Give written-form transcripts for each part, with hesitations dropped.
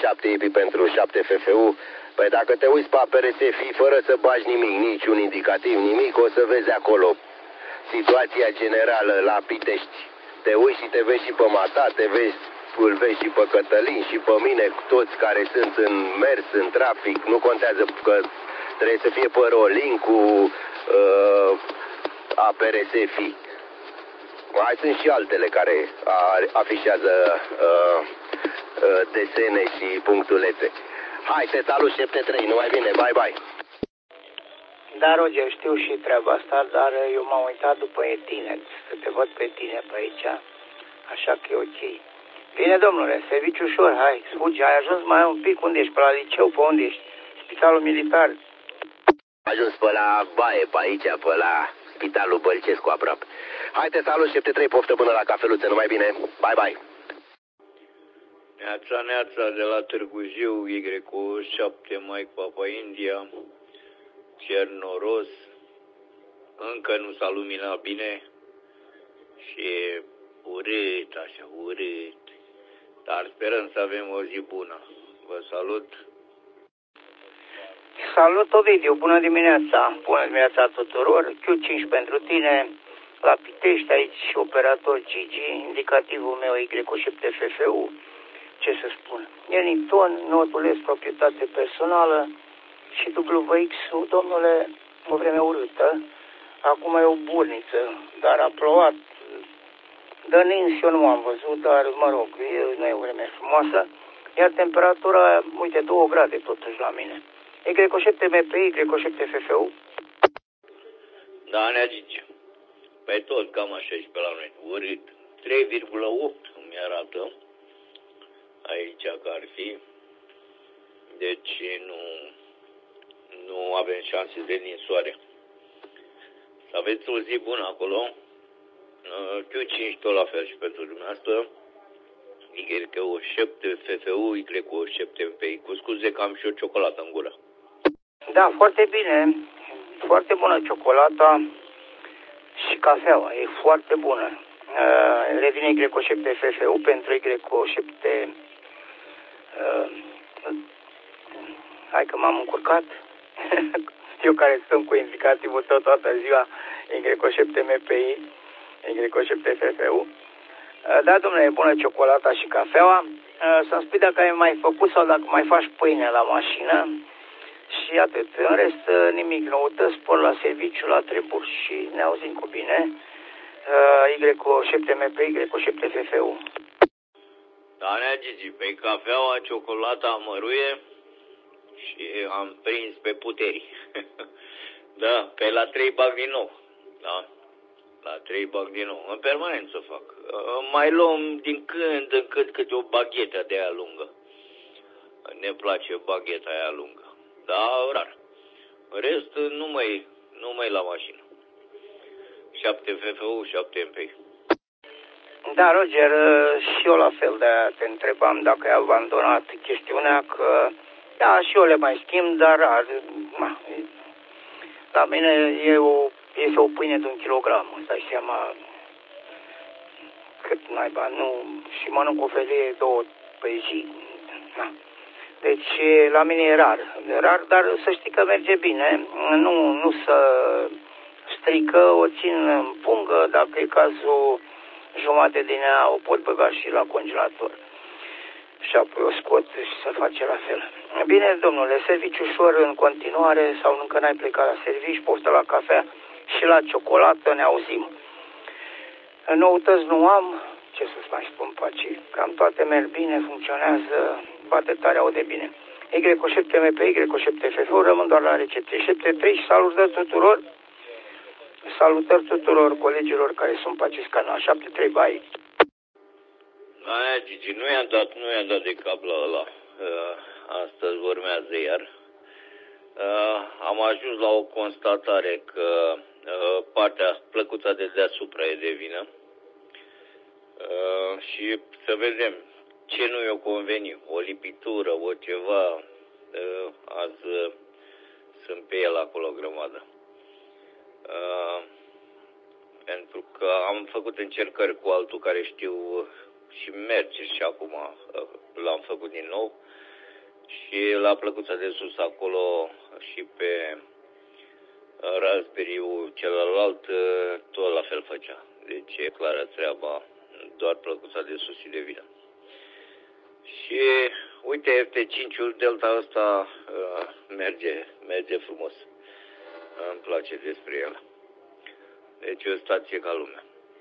7 IPI pentru 7 FFU. Păi dacă te uiți pe APRSFI fără să bagi nimic, niciun indicativ, nimic, o să vezi acolo situația generală la Pitești. Te uiți și te vezi și pe Mata, îl vezi și pe Cătălin și pe mine, toți care sunt în mers, în trafic, nu contează că trebuie să fie pe rolling cu APRSFI. Mai sunt și altele care afișează desene și punctulețe. Hai, te salut, 73, numai bine, bye. Da, Roger, știu și treaba asta, dar eu m-am uitat după tine, să te văd pe tine pe aici, așa că e ok. Bine, domnule, serviciu ușor, hai, sfugi, ai ajuns mai un pic, unde ești, pe la liceu, pe unde ești? Spitalul militar. Am ajuns pe la baie, pe aici, pe la Spitalul Bălcescu aproape. Hai, te salut, 73, poftă bună la cafeluță, numai bine, bye. Neața, de la Târgu Jiu, Y7, Mike Papa India, cer noros, încă nu s-a luminat bine și e urât, așa, urât, dar sperăm să avem o zi bună. Vă salut! Salut, Ovidiu, bună dimineața tuturor, Q5 pentru tine, la Pitești, aici operator Gigi, indicativul meu Y7 FFU, ce să spun, Eniton, notul S, proprietate personală și WX-ul, domnule, o vreme urâtă, acum e o burniță, dar a plouat, dă nins, eu nu am văzut, dar mă rog, nu e o vreme frumoasă, iar temperatura, uite, 2 grade totuși la mine. Y7 MPI, Y7 FFU. Da, ne agice. Pe tot cam așa și pe la noi. Urât. 3,8 îmi arată aici că ar fi. Deci nu avem șanse de ninsoare. Să aveți o zi bună acolo. Q5 tot la fel și pentru dumneavoastră. Y7 FFU, Y7 MPI. Cu scuze că am și o ciocolată în gură. Da, foarte bine. Foarte bună ciocolata și cafeaua. E foarte bună. Revine Y7 FFU pentru Y7. Hai că m-am încurcat. Eu care sunt cu indicativul toată ziua Y7 MPI, Y7 FFU. Da, domnule, e bună ciocolata și cafeaua. Să-mi spui dacă ai mai făcut sau dacă mai faci pâine la mașină. Și atât. În rest, nimic noutăți, spor la serviciu, la treburi și ne auzim cu bine. Y7 MP, Y7 FFU. Da, nea Gigi, pe cafeaua, ciocolata măruie și am prins pe puteri. Da, pe la 3 bag din nou. Da, la 3 bag din nou. În permanență fac. Mai luăm din când în când câte o baghetă de aia lungă. Ne place bagheta aia lungă. Da, rar. În rest, numai la mașină. 7 FFU, 7 MP. Da, Roger, și eu la fel de te întrebam dacă ai abandonat chestiunea, că da, și eu le mai schimb, dar rar. La mine este o pâine de 1 kilogram, îți dai seama cât naiba, nu, și mănânc o felie 2 pe zi. Da. Deci la mine e rar, dar să știi că merge bine, nu să strică, o țin în pungă, dacă e cazul jumate din ea o pot băga și la congelator. Și apoi o scot și să face la fel. Bine, domnule, serviciu ușor în continuare sau încă n-ai plecat la serviciu, poftă la cafea și la ciocolată, ne auzim. Noutăți nu am, ce să-ți mai spun, paci, cam toate merg bine, funcționează, bate tare, aude bine. Y7 MP, Y7 FF, rămân doar la recepție. 73 și salutări tuturor colegilor care sunt pe acest canal. 73, bye. Aia, Gigi, nu i-am dat de cap la ăla. Astăzi urmează iar. Am ajuns la o constatare că partea plăcuța de deasupra e de vină. Și să vedem ce nu i-o conveni, o lipitură, o ceva, azi sunt pe el acolo o grămadă. Pentru că am făcut încercări cu altul care știu și merge și acum l-am făcut din nou Și la plăcuța de sus acolo și pe Raspberry-ul celălalt tot la fel făcea. Deci e clară treaba, doar plăcuța de sus și de vină. Și uite, FT5-ul Delta ăsta merge frumos. Îmi place despre el. Deci e o stație ca lumea.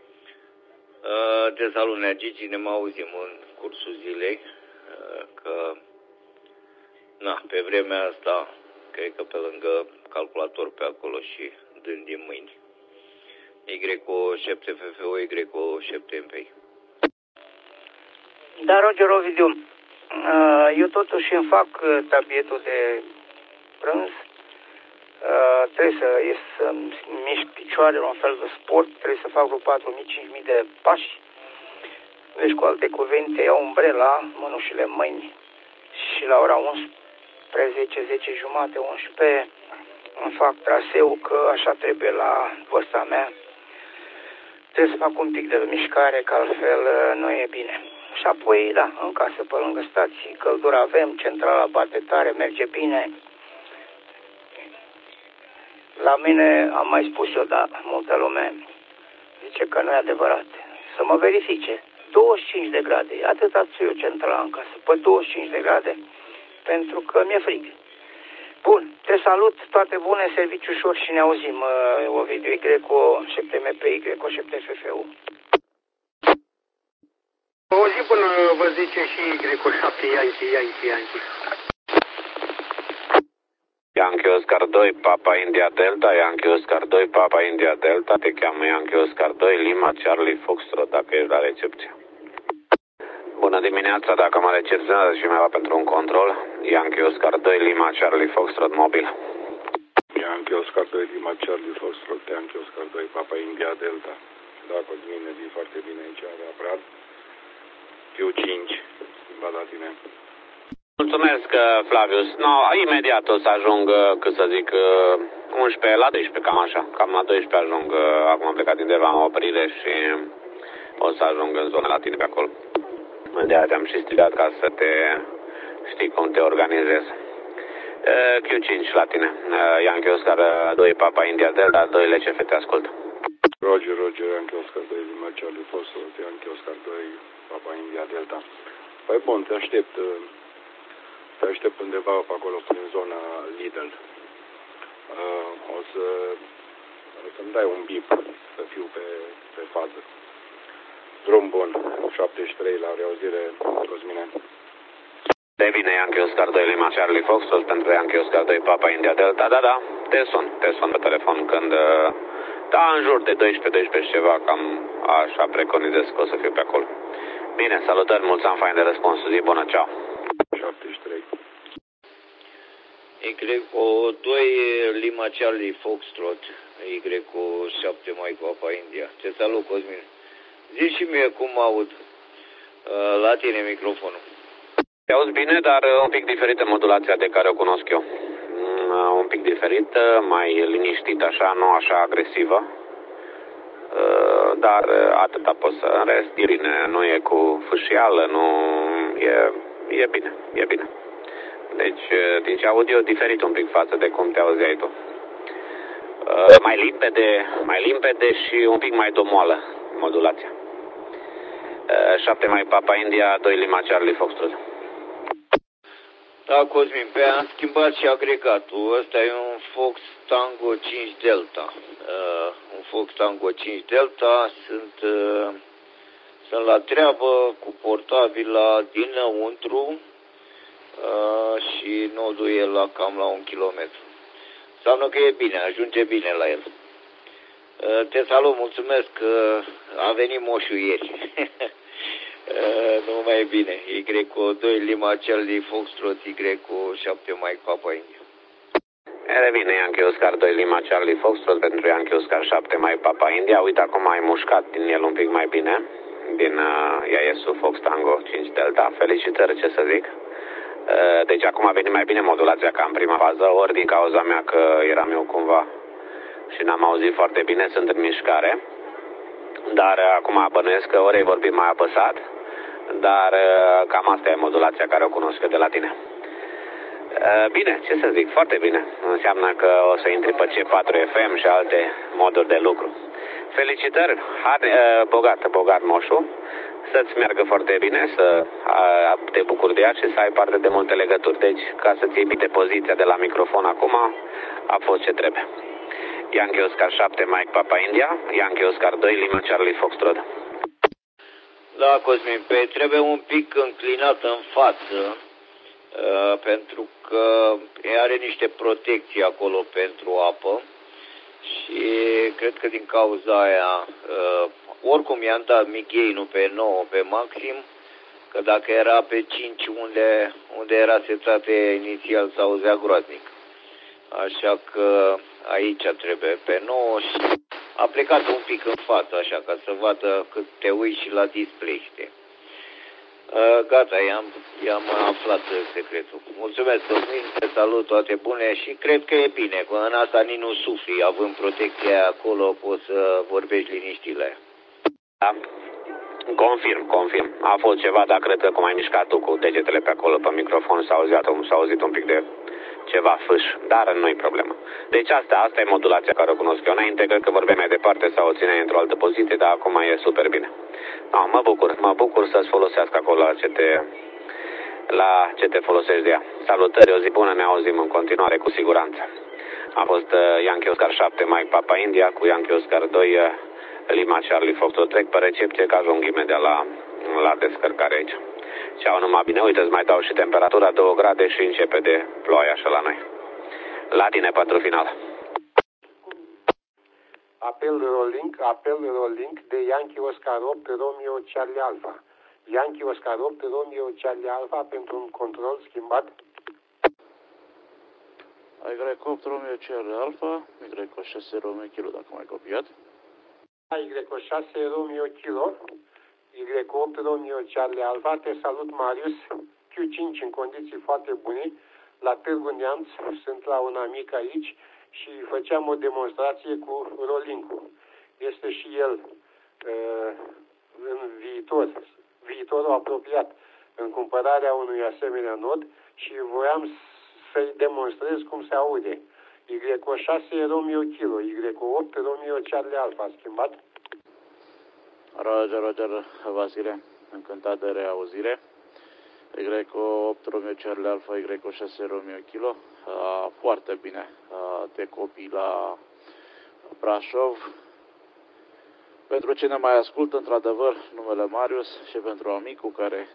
Te salut, Nea Gigi, ne mai auzim în cursul zilei, că pe vremea asta, cred că pe lângă calculator pe acolo și dând din mâini. Y7 FFO, Y7 MPI. Da, Roger Ovidiu, eu totuși îmi fac tabietul de prânz. Trebuie să ies să mișc picioarele, un fel de sport, trebuie să fac vreo 4.000-5.000 de pași. Deci, cu alte cuvinte, iau umbrela, mânușile în mâini și la ora 11, 10 jumate, 11, îmi fac traseul, că așa trebuie la vârsta mea. Trebuie să fac un pic de mișcare, că altfel nu e bine. Și apoi, da, în casă, pe lângă stații, căldură avem, centrala bate tare, merge bine. La mine am mai spus eu, da, multă lume zice că nu e adevărat. Să mă verifice. 25 de grade, atât ați eu centrala în casă, pe 25 de grade, pentru că mi-e frig. Bun, te salut, toate bune, serviciu ușor și ne auzim, Ovidiu, Y7MP, Y7 FFU. O zi până vă zice și Y7 Yankee. Yankee Oscar 2, Papa India Delta, Yankee Oscar 2, Papa India Delta, te cheamă Yankee Oscar 2, Lima Charlie Foxtrot, dacă ești la recepție. Bună dimineața, dacă mă recepționează și mai pentru un control, Yankee Oscar 2, Lima Charlie Foxtrot, mobil. Yankee Oscar 2, Lima Charlie Foxtrot, Yankee Oscar 2, Papa India Delta. Dacă mine zi foarte bine aici, la Brad. Q5, schimbat la tine. Mulțumesc, Flavius. No, imediat o să ajung, cât să zic, 11 la 12, cam așa. Cam la 12 ajung, acum am plecat undeva în oprire și o să ajung în zona la tine pe acolo. De-aia te-am și strigat ca să te știi cum te organizezi. Q5 la tine. Yankee Oscar 2, Papa India Delta, 2 LCF, te ascult. Roger, Yankee Oscar 2, Lima Charlie Foxtrot, Yankee Oscar 2, Papa India Delta. Păi bun, te aștept undeva pe acolo, prin zona Lidl. O să-mi dai un bip să fiu pe fază. Drum bun, 73 la reauzire, Cosmine. De bine, Yankee Oscar 2, Lima Charlie Foxtrot, pentru Yankee Oscar 2, Papa India Delta, da, te sun pe telefon când, da, în jur de 12 ceva, cam așa preconizez că o să fiu pe acolo. Bine, salutări, mulți ani fain de răspunsul, zi bună, ceau. 73. Y2 Lima Charlie Foxtrot, Y7 Mike Papa India. Te salut, Cosmin. Zici și mie cum aud la tine microfonul. Te auzi bine, dar un pic diferită modulația de care o cunosc eu. Un pic diferită, mai liniștit așa, nu așa agresivă. Dar atâta pot să... În rest, dirine, nu e cu fâșială, nu... E bine. Deci, din ce aud eu, diferit un pic față de cum te auzeai tu. Mai limpede și un pic mai domoală modulația. 7 mai Papa India, 2 Lima Charlie Foxtrot. Da, Cosmin, pe am schimbat și agregatul. Ăsta e un Fox Tango 5 Delta. Un Fox Tango 5 Delta. Sunt la treabă cu portabila dinăuntru și nodul e cam la 1 kilometru. Înseamnă că e bine, ajunge bine la el. Te salut, mulțumesc că a venit moșul ieri. Nu mai e bine. Y2 Lima Charlie Foxtrot, Y7 Mike Papa India. E bine, Yankee Oscar 2 Lima Charlie Foxtrot pentru Yankee Oscar 7 Mike Papa India. Uite, acum ai mușcat din el un pic mai bine. Din IAS-ul Fox Tango 5 Delta. Felicitări, ce să zic. Deci acum a venit mai bine modulația ca în prima fază, ori din cauza mea că eram eu cumva și n-am auzit foarte bine, sunt în mișcare. Dar acum bănuiesc că ori ai vorbit mai apăsat, dar cam asta e modulația care o cunosc eu de la tine. Bine, ce să zic, foarte bine. Înseamnă că o să intri pe C4 FM și alte moduri de lucru. Felicitări, bogat moșu, să-ți meargă foarte bine, să te bucuri de ea și să ai parte de multe legături. Deci, ca să-ți iei bine poziția de la microfon acum, a fost ce trebuie. Yankee Oscar 7, Mike Papa India, Yankee Oscar 2, Lima Charlie Foxtrot. Da, Cosmin, trebuie un pic înclinat în față, pentru că are niște protecții acolo pentru apă și cred că din cauza aia, oricum i-am dat mic gain-ul pe 9 pe maxim, că dacă era pe 5 unde era setat inițial s-auzea groaznic. Așa că aici trebuie pe 9 și a plecat un pic în față, așa, ca să vadă cât te uiți și la display, știi. Gata, i-am aflat secretul. Mulțumesc, Cosmin, te salut, toate bune și cred că e bine, că în asta nici nu sufli, având protecția acolo, poți să vorbești liniștile. Da, confirm. A fost ceva, dar cred că cum ai mișcat tu cu degetele pe acolo pe microfon s-a auzit un pic de ceva fâș, dar nu-i problemă. Deci asta e modulația care o cunosc eu înainte, cred că vorbeam mai departe sau o țineai într-o altă poziție, dar acum e super bine. No, mă bucur să-ți folosească acolo la ce te folosești de ea. Salutări, o zi bună, ne auzim în continuare cu siguranță. A fost Yankee Oscar 7, Mike Papa India, cu Yankee Oscar 2, Lima Charlie Foxtrot. Trec pe recepție că ajung imediat la descărcare aici. Ceau, numai bine, uite, îți mai dau și temperatura 2 grade și începe de ploaie așa la noi. La tine pentru final. Apel rolling de Yankee Oscar 8 Romeo Charlie Alpha. Yankee Oscar 8 Romeo Charlie Alpha pentru un control schimbat. Y8 Romeo Charlie Alpha, Y6 Romeo Kilo, dacă mai copiat. Y6 Romeo Kilo, Y8 Romeo Charlie Alpha, te salut Marius, Q5 în condiții foarte bune, la Târgu Neamț, sunt la un amic aici și făceam o demonstrație cu rolling-ul. Este și el în viitorul apropiat în cumpărarea unui asemenea nod și voiam să-i demonstrez cum se aude. Y6 Romeo Kilo, Y8 Romeo Charlie Alpha, schimbat. Roger, Vasile, încântat de reauzire. Y8 Romeo Charlie Alpha, Y6 Romeo Kilo, foarte bine, te copii la Brașov. Pentru cine mai ascultă, într-adevăr, numele Marius și pentru amicul care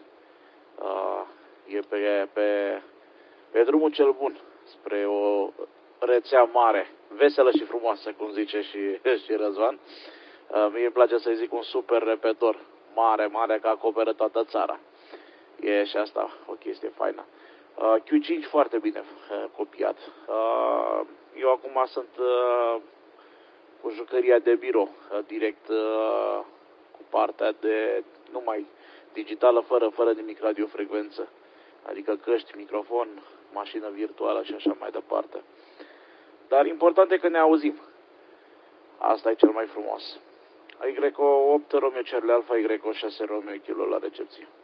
e pe drumul cel bun spre o rețea mare, veselă și frumoasă, cum zice și Răzvan. Mie îmi place să-i zic un super repetor, mare, că acoperă toată țara. E și asta o chestie faină. Q5 foarte bine copiat. Eu acum sunt cu jucăria de birou, direct cu partea de numai digitală, fără nimic radiofrecvență. Adică căști, microfon, mașină virtuală și așa mai departe. Dar important e că ne auzim. Asta e cel mai frumos. Y8 Romeo Charlie Alpha, Y6 Romeo Kilo la recepție.